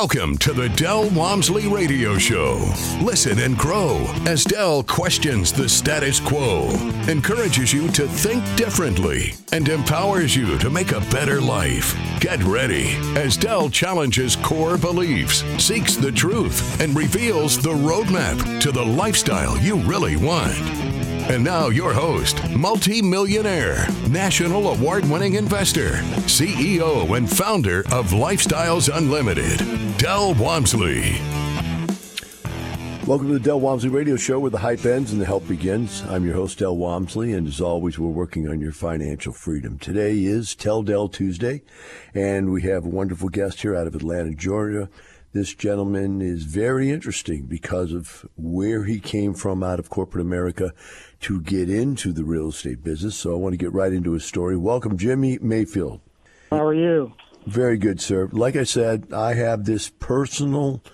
Welcome to the Del Walmsley Radio Show. Listen and grow as Del questions the status quo, encourages you to think differently, and empowers you to make a better life. Get ready as Del challenges core beliefs, seeks the truth, and reveals the roadmap to the lifestyle you really want. And now your host, multi-millionaire, national award-winning investor, CEO and founder of Lifestyles Unlimited, Del Walmsley. Welcome to the Del Walmsley Radio Show, where the hype ends and the help begins. I'm your host, Del Walmsley, and as always, we're working on your financial freedom. Today is Tell Del Tuesday, and we have a wonderful guest here out of Atlanta, Georgia. This gentleman is very interesting because of where he came from out of corporate America to get into the real estate business. So I want to get right into his story. Welcome, Jimmy Mayfield. How are you? Very good, sir. Like I said, I have this personal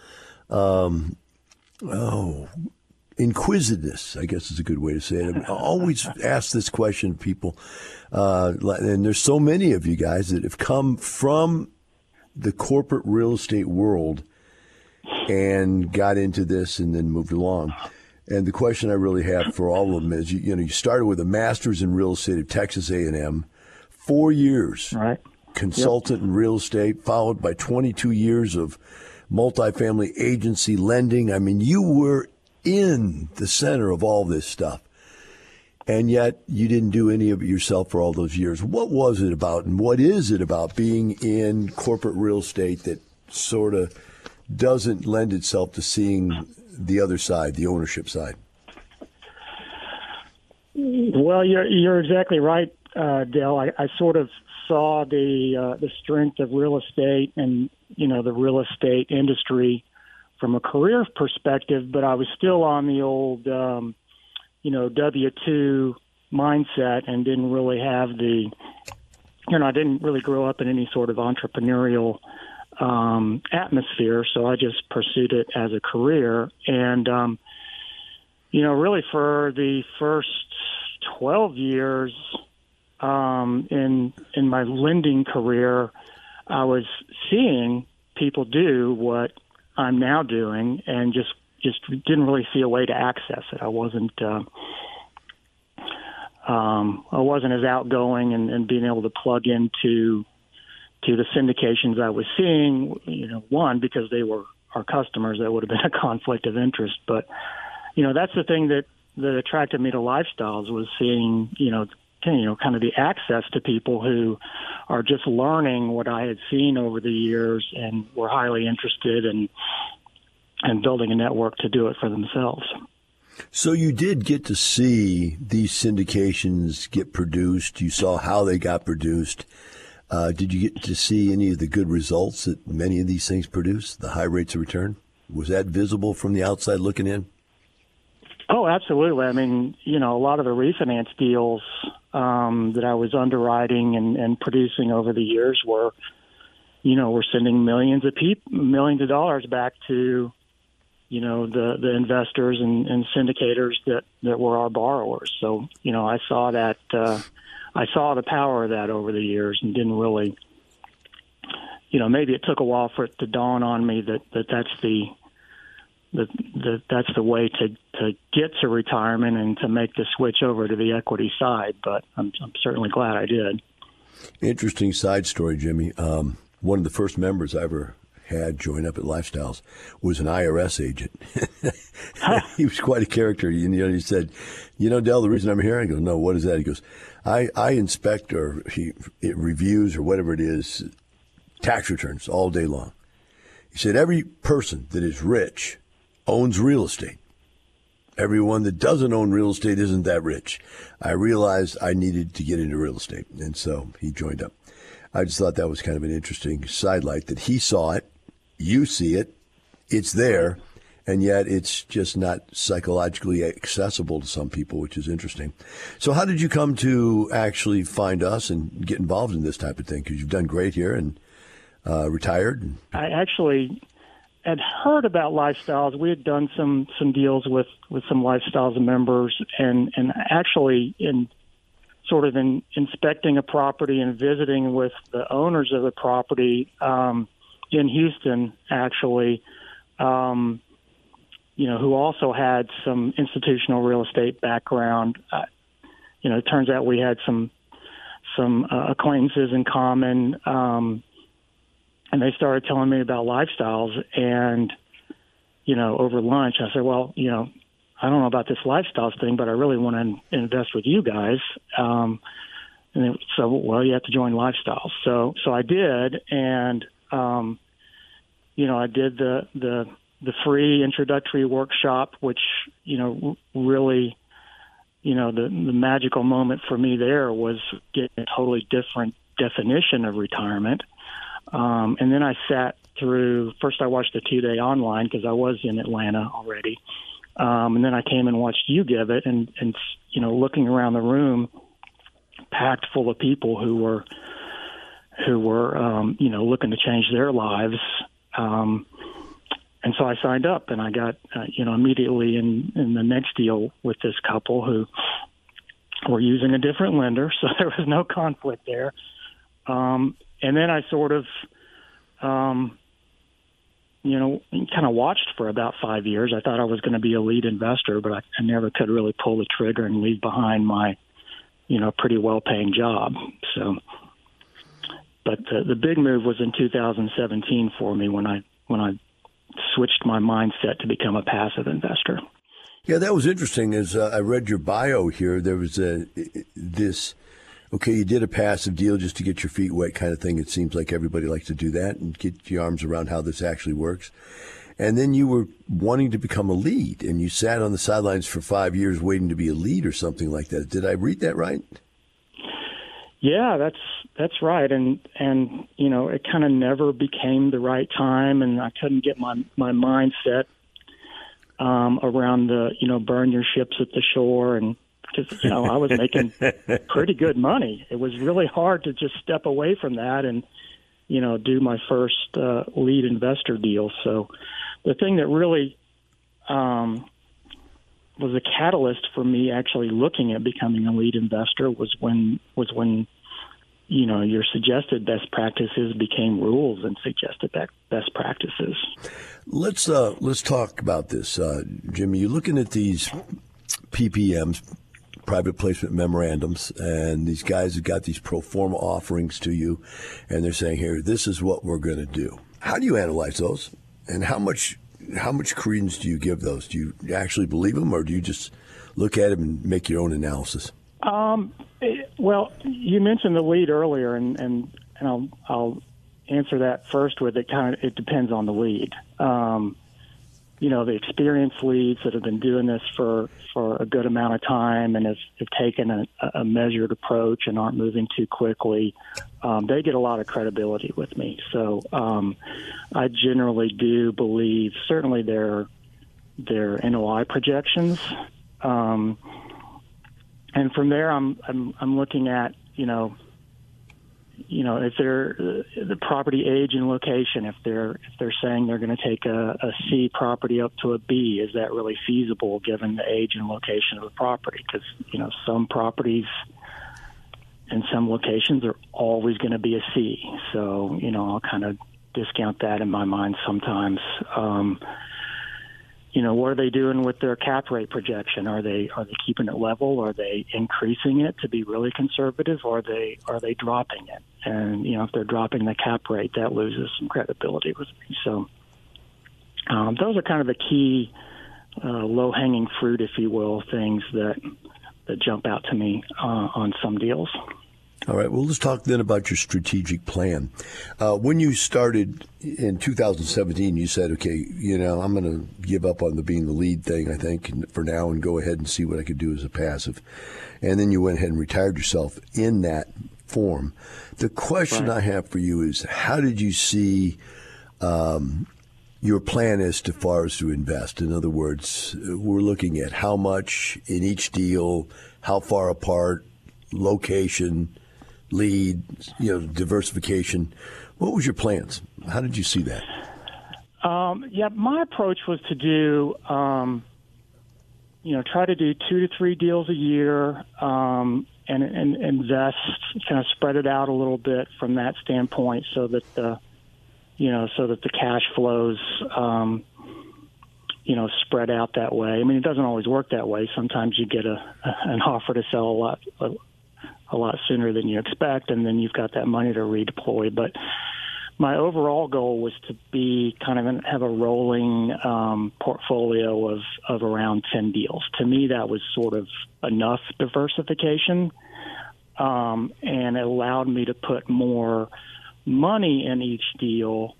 inquisitiveness, I guess is a good way to say it. I always ask this question to people, and there's so many of you guys that have come from the corporate real estate world and got into this and then moved along. And the question I really have for all of them is, you started with a master's in real estate at Texas A&M, 4 years, right? Consultant in real estate, followed by 22 years of multifamily agency lending. I mean, you were in the center of all this stuff. And yet you didn't do any of it yourself for all those years. What was it about, and what is it about being in corporate real estate that sort of doesn't lend itself to seeing the other side, the ownership side? Well, you're exactly right, Del. I sort of saw the strength of real estate and the real estate industry from a career perspective, but I was still on the old W-2 mindset and didn't really have I didn't really grow up in any sort of entrepreneurial atmosphere, so I just pursued it as a career. And, really for the first 12 years in my lending career, I was seeing people do what I'm now doing and just didn't really see a way to access it. I wasn't as outgoing and being able to plug into the syndications I was seeing. One, because they were our customers, that would have been a conflict of interest. But that's the thing that attracted me to Lifestyles, was seeing kind of the access to people who are just learning what I had seen over the years and were highly interested in building a network to do it for themselves. So you did get to see these syndications get produced. You saw how they got produced. Did you get to see any of the good results that many of these things produce, the high rates of return? Was that visible from the outside looking in? Oh, absolutely. I mean, a lot of the refinance deals that I was underwriting and producing over the years were sending millions of dollars back to the investors and syndicators that were our borrowers. So, I saw that, I saw the power of that over the years and didn't really, maybe it took a while for it to dawn on me that's the way to get to retirement and to make the switch over to the equity side. But I'm certainly glad I did. Interesting side story, Jimmy. One of the first members I ever had join up at Lifestyles was an IRS agent. He was quite a character. He said, Del, the reason I'm here, I go, no, what is that? He goes, I inspect it reviews or whatever it is, tax returns all day long. He said, every person that is rich owns real estate. Everyone that doesn't own real estate isn't that rich. I realized I needed to get into real estate, and so he joined up. I just thought that was kind of an interesting sidelight that he saw it, you see it, it's there, and yet it's just not psychologically accessible to some people, which is interesting. So how did you come to actually find us and get involved in this type of thing? Because you've done great here and retired. I actually had heard about Lifestyles. We had done some deals with some Lifestyles members, and actually in inspecting a property and visiting with the owners of the property, in Houston, actually, who also had some institutional real estate background. It turns out we had some acquaintances in common, and they started telling me about lifestyles. And, over lunch, I said, well, I don't know about this lifestyles thing, but I really want to invest with you guys. And so, well, you have to join Lifestyles. So I did, and I did the free introductory workshop, which really, the magical moment for me there was getting a totally different definition of retirement. And then I sat through. First, I watched the 2-day online because I was in Atlanta already. And then I came and watched you give it, and looking around the room, packed full of people who were looking to change their lives. And so I signed up, and I got immediately in the next deal with this couple who were using a different lender, so there was no conflict there. And then I sort of kind of watched for about 5 years. I thought I was going to be a lead investor, but I never could really pull the trigger and leave behind my, pretty well-paying job. So, but the big move was in 2017 for me when I switched my mindset to become a passive investor. Yeah, that was interesting. As I read your bio here, there was you did a passive deal just to get your feet wet kind of thing. It seems like everybody likes to do that and get your arms around how this actually works. And then you were wanting to become a lead, and you sat on the sidelines for 5 years waiting to be a lead or something like that. Did I read that right? Yeah, that's right. And it kind of never became the right time, and I couldn't get my mindset around the, burn your ships at the shore. And because, I was making pretty good money. It was really hard to just step away from that and, do my first lead investor deal. So the thing that really was a catalyst for me actually looking at becoming a lead investor was when your suggested best practices became rules and suggested best practices. Let's talk about this, Jimmy. You're looking at these PPMs, private placement memorandums, and these guys have got these pro forma offerings to you, and they're saying, here, this is what we're going to do. How do you analyze those, and how much credence do you give those? Do you actually believe them, or do you just look at them and make your own analysis? Well, you mentioned the lead earlier, and I'll answer that first with it depends on the lead. The experienced leads that have been doing this for a good amount of time and have taken a measured approach and aren't moving too quickly, they get a lot of credibility with me. So I generally do believe certainly their NOI projections. And from there, I'm looking at if they're the property age and location. If they're saying they're going to take a C property up to a B, is that really feasible given the age and location of the property? Because some properties in some locations are always going to be a C. So I'll kind of discount that in my mind sometimes. What are they doing with their cap rate projection? Are they keeping it level? Are they increasing it to be really conservative? Or are they dropping it? And if they're dropping the cap rate, that loses some credibility with me. So those are kind of the key low-hanging fruit, if you will, things that jump out to me on some deals. All right. Well, let's talk then about your strategic plan. When you started in 2017, you said, okay, I'm going to give up on being the lead thing, I think, for now and go ahead and see what I could do as a passive. And then you went ahead and retired yourself in that form. The question I have for you is, how did you see your plan as far as to invest? In other words, we're looking at how much in each deal, how far apart, location, lead, diversification. What was your plans? How did you see that? My approach was to do, try to do 2 to 3 deals a year, and invest, kind of spread it out a little bit from that standpoint, so that the so that the cash flows, spread out that way. I mean, it doesn't always work that way. Sometimes you get an offer to sell a lot sooner than you expect, and then you've got that money to redeploy. But my overall goal was to be have a rolling portfolio of around 10 deals. To me, that was sort of enough diversification, and it allowed me to put more money in each deal.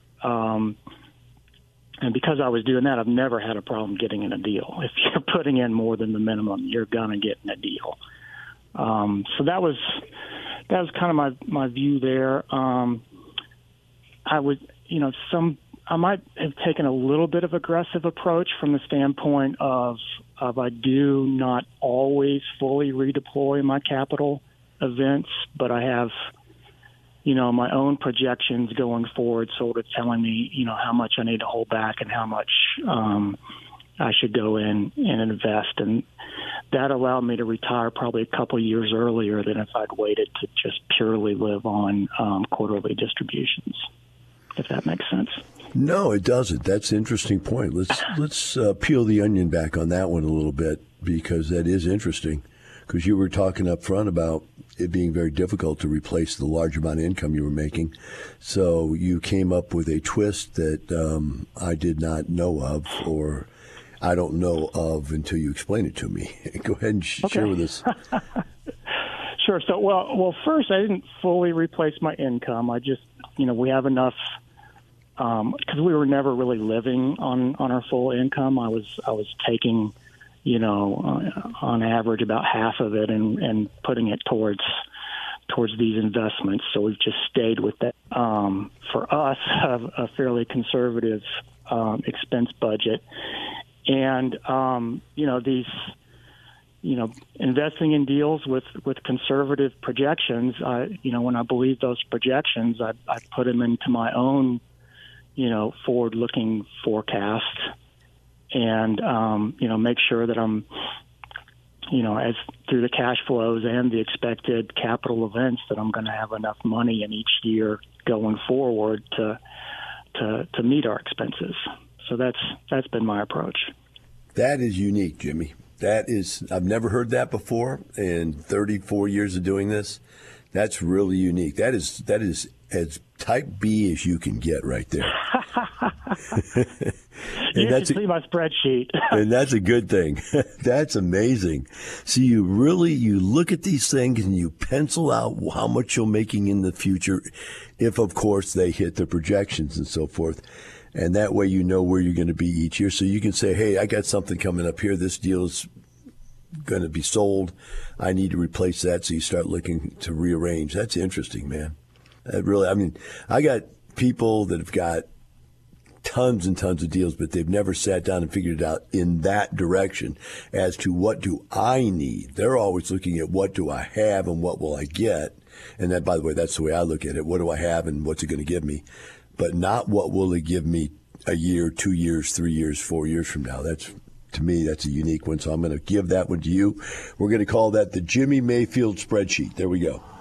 And because I was doing that, I've never had a problem getting in a deal. If you're putting in more than the minimum, you're going to get in a deal. So that was kind of my view there. I would, I might have taken a little bit of aggressive approach from the standpoint of I do not always fully redeploy my capital events, but I have, my own projections going forward sort of telling me, how much I need to hold back and how much I should go in and invest. And that allowed me to retire probably a couple of years earlier than if I'd waited to just purely live on quarterly distributions, if that makes sense. No, it doesn't. That's an interesting point. Let's peel the onion back on that one a little bit, because that is interesting. Because you were talking up front about it being very difficult to replace the large amount of income you were making. So you came up with a twist that I did not know of, or I don't know of until you explain it to me. Go ahead and share with us. Sure. So, well, first, I didn't fully replace my income. I just, we have enough, because we were never really living on our full income. I was taking, on average about half of it and putting it towards these investments. So we've just stayed with that. For us, have a fairly conservative expense budget. And, these, investing in deals with conservative projections, when I believe those projections, I put them into my own, forward-looking forecast and, make sure that I'm, as through the cash flows and the expected capital events, that I'm going to have enough money in each year going forward to meet our expenses. So that's been my approach. That is unique, Jimmy. I've never heard that before in 34 years of doing this. That's really unique. That is as type B as you can get right there. You should see my spreadsheet. And that's a good thing. That's amazing. So you look at these things and you pencil out how much you're making in the future, if, of course, they hit the projections and so forth. And that way you know where you're going to be each year. So you can say, hey, I got something coming up here. This deal's going to be sold. I need to replace that. So you start looking to rearrange. That's interesting, man. I got people that have got tons and tons of deals, but they've never sat down and figured it out in that direction as to what do I need. They're always looking at what do I have and what will I get. And that, by the way, that's the way I look at it. What do I have and what's it going to give me? But not what will it give me a year, 2 years, 3 years, 4 years from now. To me, that's a unique one. So I'm going to give that one to you. We're going to call that the Jimmy Mayfield spreadsheet. There we go.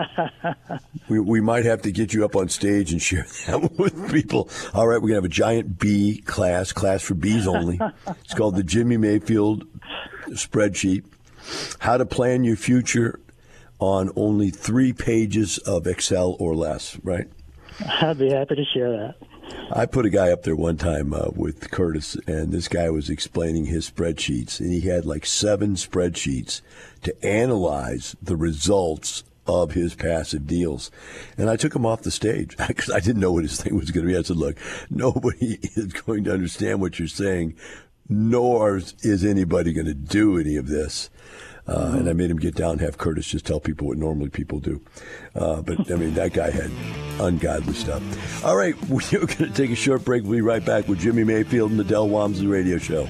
We might have to get you up on stage and share that with people. All right, we're going to have a giant B class for Bs only. It's called the Jimmy Mayfield spreadsheet. How to plan your future on only 3 pages of Excel or less, right? I'd be happy to share that. I put a guy up there one time with Curtis, and this guy was explaining his spreadsheets, and he had like 7 spreadsheets to analyze the results of his passive deals. And I took him off the stage because I didn't know what his thing was going to be. I said, look, nobody is going to understand what you're saying, nor is anybody going to do any of this. And I made him get down and have Curtis just tell people what normally people do. But, I mean, that guy had ungodly stuff. All right, we're going to take a short break. We'll be right back with Jimmy Mayfield and the Del Walmsley Radio Show.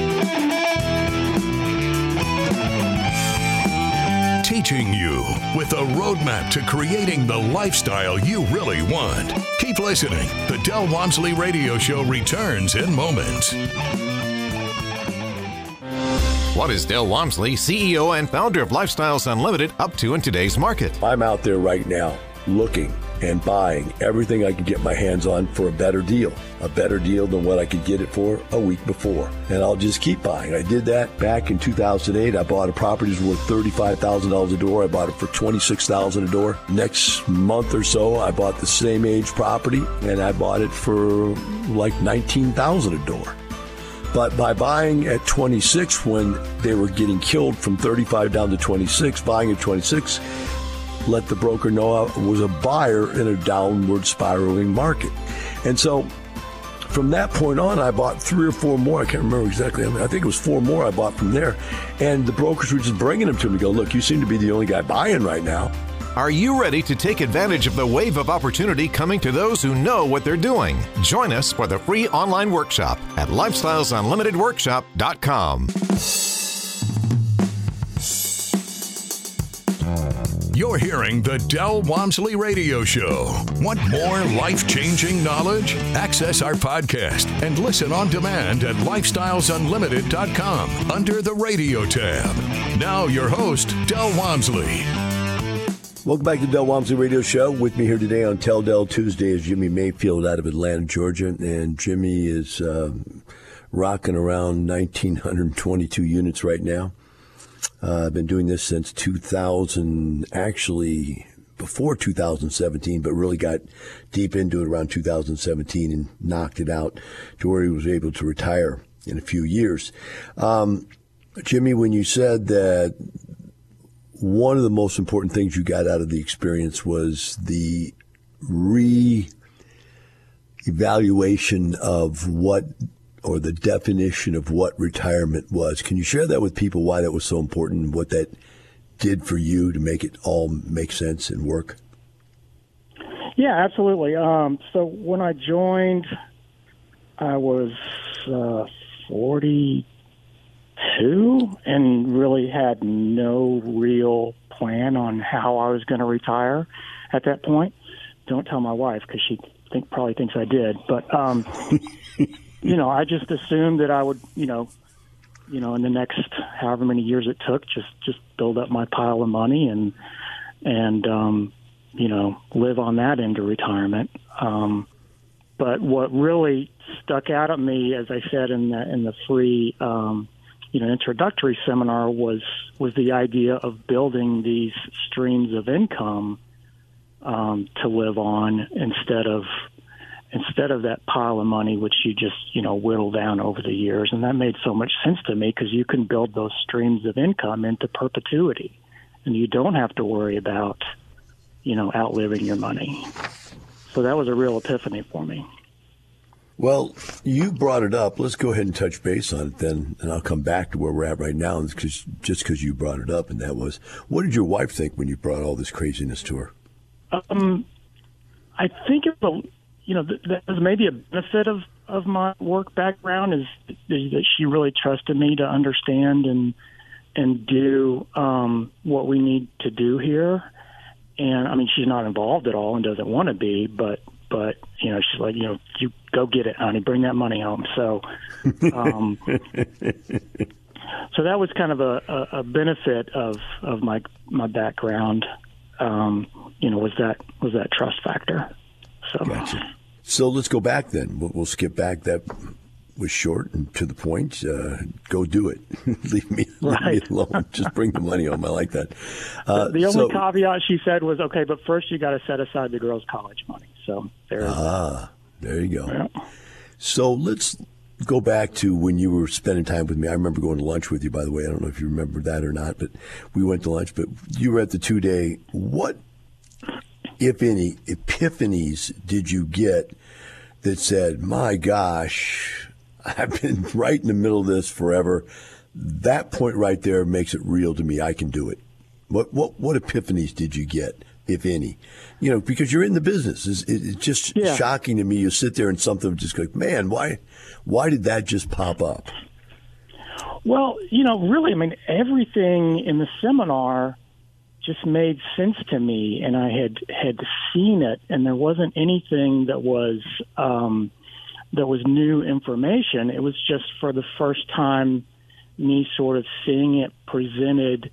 Teaching you with the roadmap to creating the lifestyle you really want. Keep listening. The Del Walmsley Radio Show returns in moments. What is Del Walmsley, CEO and founder of Lifestyles Unlimited, up to in today's market? I'm out there right now looking and buying everything I could get my hands on for a better deal than what I could get it for a week before. And I'll just keep buying. I did that back in 2008. I bought a property that was worth $35,000 a door. I bought it for $26,000 a door. Next month or so, I bought the same age property, and I bought it for like $19,000 a door. But by buying at 26 when they were getting killed from 35 down to 26, buying at 26, let the broker know I was a buyer in a downward spiraling market. And so from that point on, I bought 3 or 4 more. I can't remember exactly. I think it was 4 more I bought from there. And the brokers were just bringing them to me, go, look, you seem to be the only guy buying right now. Are you ready to take advantage of the wave of opportunity coming to those who know what they're doing? Join us for the free online workshop at lifestylesunlimitedworkshop.com. You're hearing the Del Walmsley Radio Show. Want more life-changing knowledge? Access our podcast and listen on demand at lifestylesunlimited.com under the radio tab. Now your host, Del Walmsley. Welcome back to the Del Walmsley Radio Show. With me here today on Tell Del Tuesday is Jimmy Mayfield out of Atlanta, Georgia. And Jimmy is rocking around 1,922 units right now. I've been doing this since 2000, actually before 2017, but really got deep into it around 2017 and knocked it out to where he was able to retire in a few years. Jimmy, when you said that one of the most important things you got out of the experience was the re-evaluation of what, or the definition of what retirement was. Can you share that with people, why that was so important and what that did for you to make it all make sense and work? Yeah, absolutely. So when I joined, I was 42 and really had no real plan on how I was going to retire at that point. Don't tell my wife because she probably thinks I did. But I just assumed that I would, in the next however many years it took, just build up my pile of money and live on that into retirement. But what really stuck out at me, as I said in the free, introductory seminar, was the idea of building these streams of income to live on instead of that pile of money, which you just, whittle down over the years. And that made so much sense to me because you can build those streams of income into perpetuity and you don't have to worry about, outliving your money. So that was a real epiphany for me. Well, you brought it up. Let's go ahead and touch base on it then, and I'll come back to where we're at right now just because you brought it up, and that was, what did your wife think when you brought all this craziness to her? I think that was maybe a benefit of my work background is that she really trusted me to understand and do what we need to do here. And I mean, she's not involved at all and doesn't want to be, but she's like, you go get it, honey, bring that money home. So, so that was kind of a benefit of my background. Was that trust factor. So. Gotcha. So let's go back then. We'll skip back. That was short and to the point. Go do it. Leave me alone. Just bring the money home. I like that. The only caveat she said was, okay, but first you got to set aside the girls' college money. So there you go. Yeah. So let's go back to when you were spending time with me. I remember going to lunch with you, by the way. I don't know if you remember that or not, but we went to lunch. But you were at the 2-day. What, if any, epiphanies did you get that said, my gosh, I've been right in the middle of this forever. That point right there makes it real to me. I can do it. What epiphanies did you get, if any? Because you're in the business. It's just shocking to me. You sit there and something just like, man, why did that just pop up? Well, really, I mean, everything in the seminar just made sense to me, and I had seen it, and there wasn't anything that was new information. It was just for the first time me sort of seeing it presented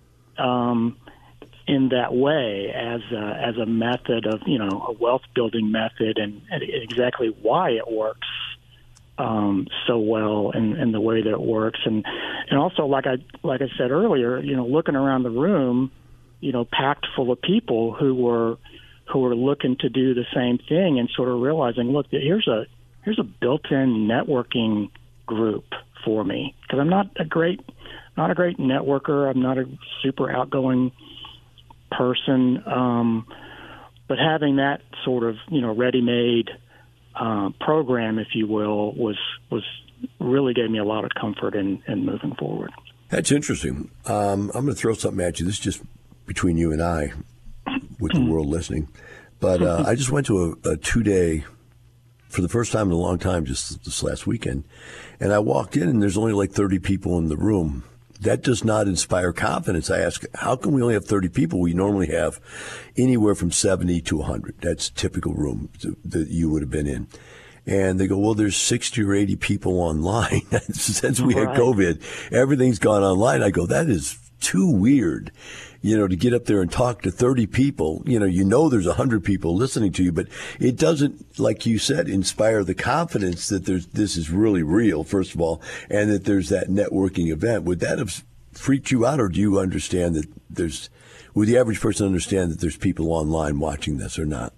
in that way as a method of, a wealth building method, and exactly why it works so well and the way that it works, and also like I said earlier, looking around the room, packed full of people who were looking to do the same thing, and sort of realizing, look, here's a built-in networking group for me, because I'm not a great networker. I'm not a super outgoing person, but having that sort of ready-made program, if you will, was really gave me a lot of comfort in moving forward. That's interesting. I'm going to throw something at you. This is just between you and I, with the world listening. But I just went to a 2-day, for the first time in a long time, just this last weekend. And I walked in, and there's only like 30 people in the room. That does not inspire confidence. I ask, how come we only have 30 people? We normally have anywhere from 70 to 100. That's a typical room that you would have been in. And they go, well, there's 60 or 80 people online. Since we had COVID, everything's gone online. I go, that is too weird, to get up there and talk to 30 people. There's 100 people listening to you, but it doesn't, like you said, inspire the confidence that this is really real, first of all, and that there's that networking event. Would that have freaked you out, or do you understand that would the average person understand that there's people online watching this or not?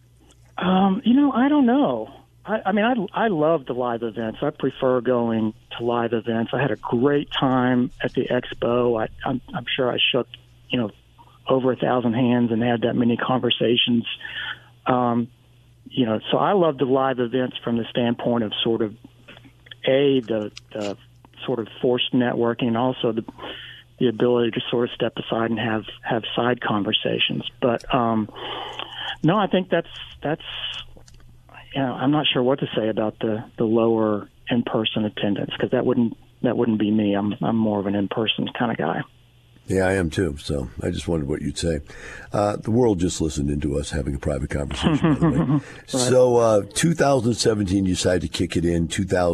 I don't know. I love the live events. I prefer going to live events. I had a great time at the expo. I'm sure I shook, over 1,000 hands and had that many conversations. So I love the live events from the standpoint of sort of the sort of forced networking, and also the ability to sort of step aside and have side conversations. But no, I think that's. I'm not sure what to say about the lower in-person attendance, because that wouldn't be me. I'm more of an in-person kind of guy. Yeah, I am too. So I just wondered what you'd say. The world just listened into us having a private conversation, by the way. Right. So 2017, you decided to kick it in.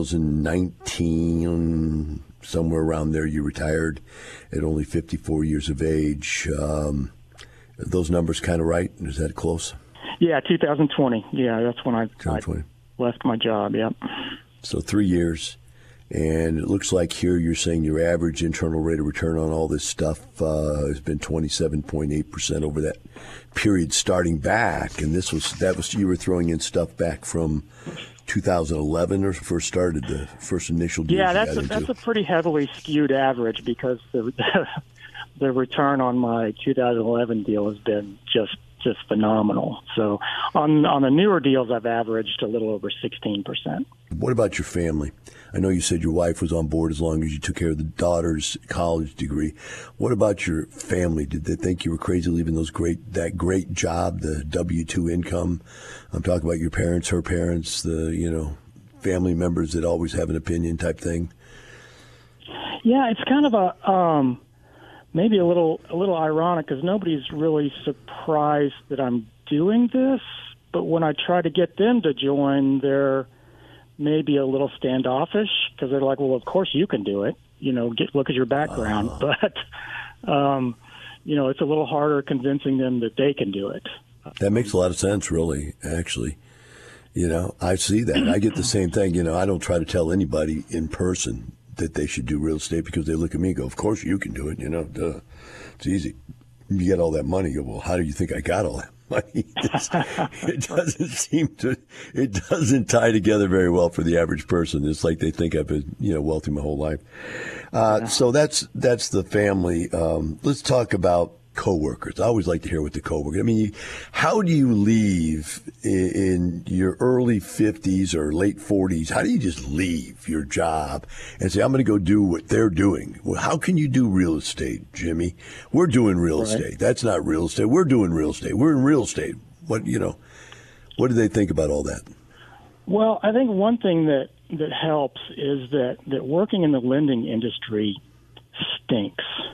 2019, somewhere around there, you retired at only 54 years of age. Are those numbers kind of right? Is that close? Yeah, 2020. Yeah, that's when I left my job, yep. So 3 years, and it looks like here you're saying your average internal rate of return on all this stuff has been 27.8% over that period starting back, and that was you were throwing in stuff back from 2011 or first started the first initial deals. Yeah, that's a pretty heavily skewed average, because the return on my 2011 deal has been just phenomenal. So on the newer deals, I've averaged a little over 16%. What about your family? I know you said your wife was on board as long as you took care of the daughter's college degree. What about your family? Did they think you were crazy leaving that great job, the W-2 income? I'm talking about your parents, her parents, the family members that always have an opinion type thing. Yeah, it's kind of a maybe a little ironic, because nobody's really surprised that I'm doing this. But when I try to get them to join, they're maybe a little standoffish, because they're like, "Well, of course you can do it. Look at your background." But it's a little harder convincing them that they can do it. That makes a lot of sense, really. Actually, I see that. I get the same thing. I don't try to tell anybody in person that they should do real estate, because they look at me and go, of course you can do it, duh. It's easy. You get all that money. You go, well, how do you think I got all that money? It doesn't tie together very well for the average person. It's like they think I've been, wealthy my whole life. So that's the family. Let's talk about coworkers. I always like to hear what the coworkers. I mean, how do you leave in your early 50s or late 40s? How do you just leave your job and say, I'm going to go do what they're doing? Well, how can you do real estate, Jimmy? We're doing real estate. That's not real estate. We're doing real estate. We're in real estate. What do they think about all that? Well, I think one thing that helps is that working in the lending industry stinks.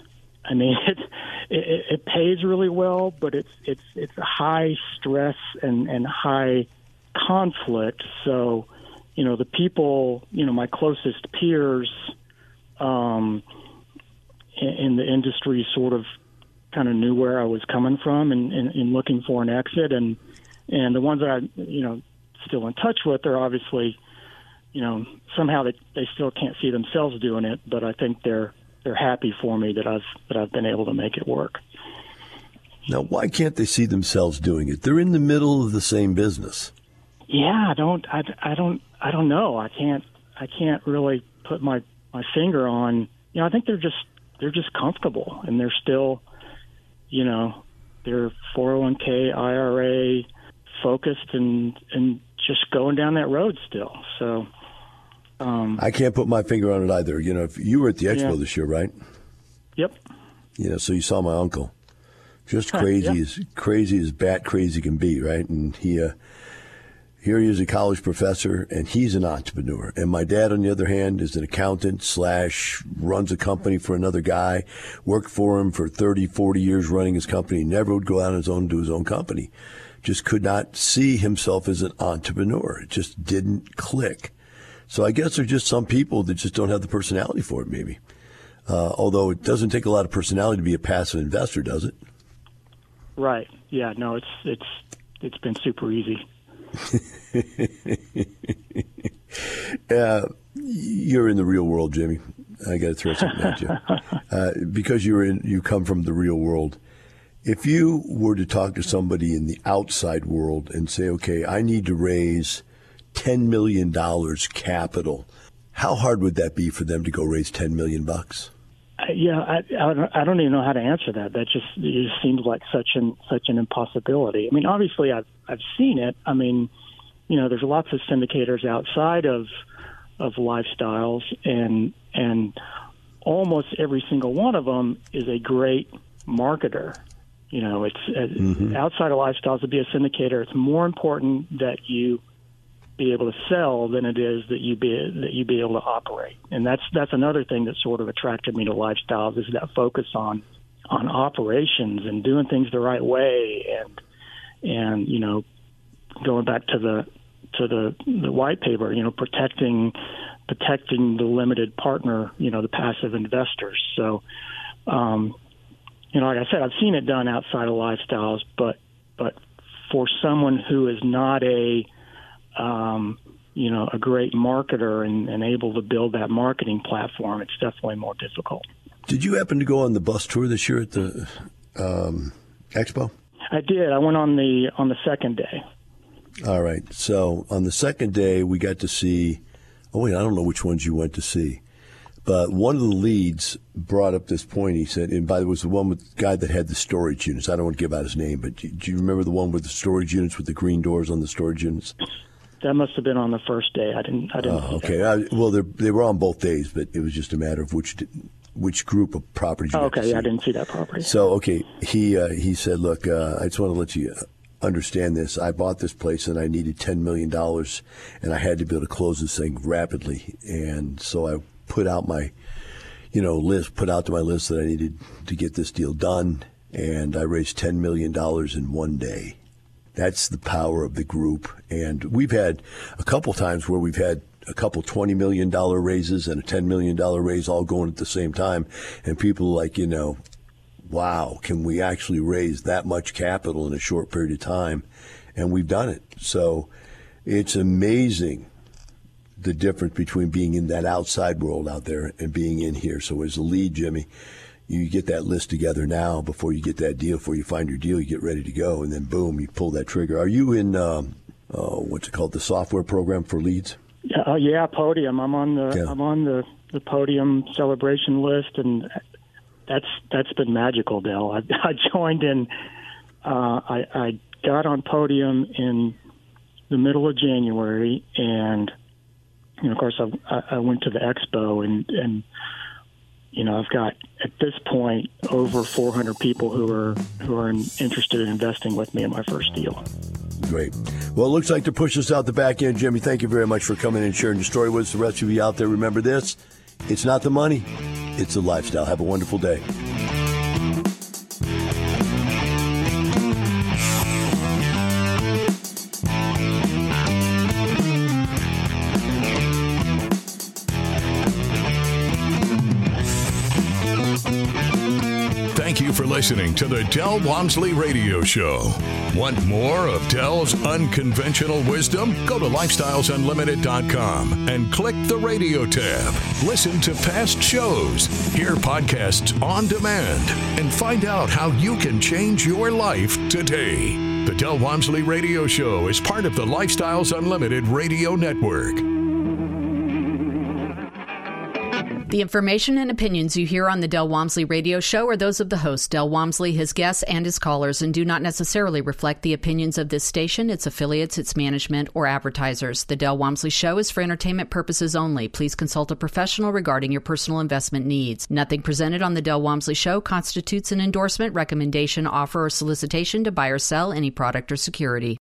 I mean, it pays really well, but it's a high stress and high conflict. So, the people, my closest peers in the industry sort of kind of knew where I was coming from and looking for an exit. And the ones that I, still in touch with are obviously, somehow they still can't see themselves doing it, but I think they're happy for me that I've been able to make it work. Now, why can't they see themselves doing it? They're in the middle of the same business. Yeah, I don't know. I can't really put my finger on. I think they're just comfortable, and they're still, they're 401k IRA focused and just going down that road still. So. I can't put my finger on it either. If you were at the expo this year, right? Yep. So you saw my uncle, just crazy as bat crazy can be, right? And here he is, a college professor, and he's an entrepreneur. And my dad, on the other hand, is an accountant / runs a company for another guy, worked for him for 30, 40 years running his company, never would go out on his own and do his own company. Just could not see himself as an entrepreneur. It just didn't click. So I guess there's just some people that just don't have the personality for it, maybe. Although it doesn't take a lot of personality to be a passive investor, does it? Right. Yeah. No. It's been super easy. You're in the real world, Jimmy. I got to throw something at you because you come from the real world. If you were to talk to somebody in the outside world and say, "Okay, I need to raise $10 million capital," how hard would that be for them to go raise $10 million? I don't even know how to answer that. It just seems like such an impossibility. I mean, obviously I've seen it. I mean, there's lots of syndicators outside of Lifestyles, and almost every single one of them is a great marketer. It's outside of Lifestyles to be a syndicator. It's more important that you be able to sell than it is that you be able to operate. And that's another thing that sort of attracted me to Lifestyles, is that focus on operations and doing things the right way, and going back to the white paper, protecting the limited partner, the passive investors. So like I said, I've seen it done outside of Lifestyles, but for someone who is not a great marketer and able to build that marketing platform, it's definitely more difficult. Did you happen to go on the bus tour this year at the expo? I did. I went on the second day. All right. So on the second day, we got to see. Oh wait, I don't know which ones you went to see, but one of the leads brought up this point. He said, and by the way, it was the one with the guy that had the storage units. I don't want to give out his name, but do you remember the one with the storage units with the green doors on the storage units? That must have been on the first day. I didn't. Okay. Well, they were on both days, but it was just a matter of which group of properties. Okay. Yeah, I didn't see that property. So okay, he said, look, I just want to let you understand this. I bought this place and I needed $10 million, and I had to be able to close this thing rapidly, and so I put out my list that I needed to get this deal done, and I raised $10 million in one day. That's the power of the group. And we've had a couple times where we've had a couple $20 million raises and a $10 million raise all going at the same time. And people are like, wow, can we actually raise that much capital in a short period of time? And we've done it. So it's amazing the difference between being in that outside world out there and being in here. So as a lead, Jimmy, you get that list together now before you get that deal, before you find your deal, you get ready to go, and then boom, you pull that trigger. Are you in what's it called, the software program for leads? Yeah, Podium. I'm on the Podium celebration list, and that's been magical, Del. I joined in. I got on Podium in the middle of January, and of course I went to the expo, and I've got at this point over 400 people who are interested in investing with me in my first deal. Great. Well, it looks like to push us out the back end, Jimmy, thank you very much for coming and sharing your story with us. The rest of you out there, remember this: it's not the money, it's the lifestyle. Have a wonderful day. listening to the Del Walmsley Radio Show. Want more of Del's unconventional wisdom? Go to lifestylesunlimited.com and click the radio tab. Listen to past shows, hear podcasts on demand, and find out how you can change your life today. The Del Walmsley Radio Show is part of the Lifestyles Unlimited Radio Network. The information and opinions you hear on the Del Walmsley Radio Show are those of the host, Del Walmsley, his guests, and his callers, and do not necessarily reflect the opinions of this station, its affiliates, its management, or advertisers. The Del Walmsley Show is for entertainment purposes only. Please consult a professional regarding your personal investment needs. Nothing presented on the Del Walmsley Show constitutes an endorsement, recommendation, offer, or solicitation to buy or sell any product or security.